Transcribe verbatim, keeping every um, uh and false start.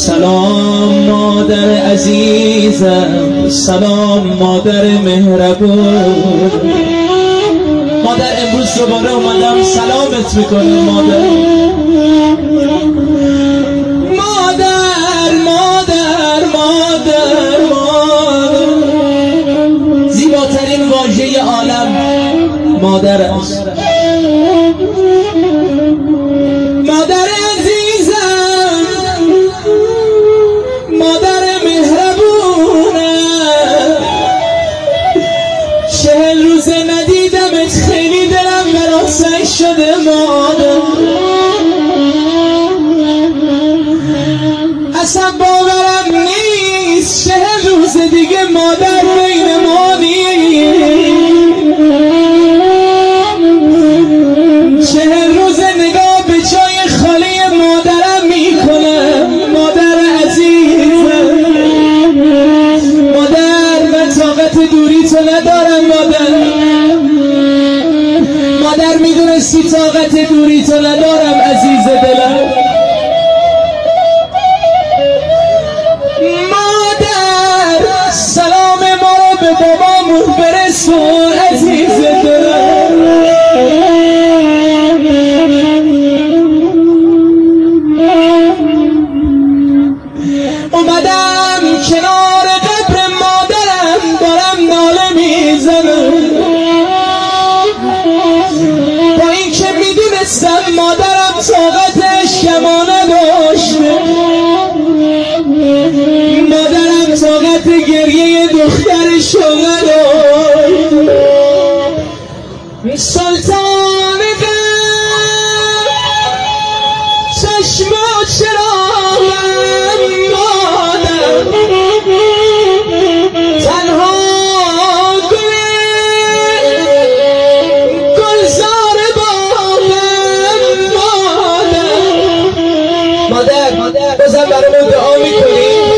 سلام مادر عزیزم، سلام مادر مهربون. مادر امروز دوباره اومدم سلامت میکنم مادر. مادر مادر مادر مادر، زیباترین واژه عالم مادر است. مادر عزیزم، مادر مهربونه، چهل روزه ندیدمت، خیلی دلم برات سنگ شده مادر. اصلا باورم نیست چهل روز دیگه مادر بین ما نیست. چهل روز نگاه به جای خالی مادرم میکنه. مادر عزیزم، مادر من طاقت دوری تو ندارم مادر. مادر میدونستی طاقت دوری تو ندارم عزیز دلم. مادر سلام ما رو به بابامون برسون عزیز دلم. اومدم کنار قبر مادرم دارم ناله میزنم، با این که میدونستم مادرم طاقتش کما نداشته. مادرم طاقت گریه دخترشو نداشت. سلطان قلب چشم و چراغم مادر، تنها گل گلزار باغم مادر. مادر بازم برامون دعا میکنی؟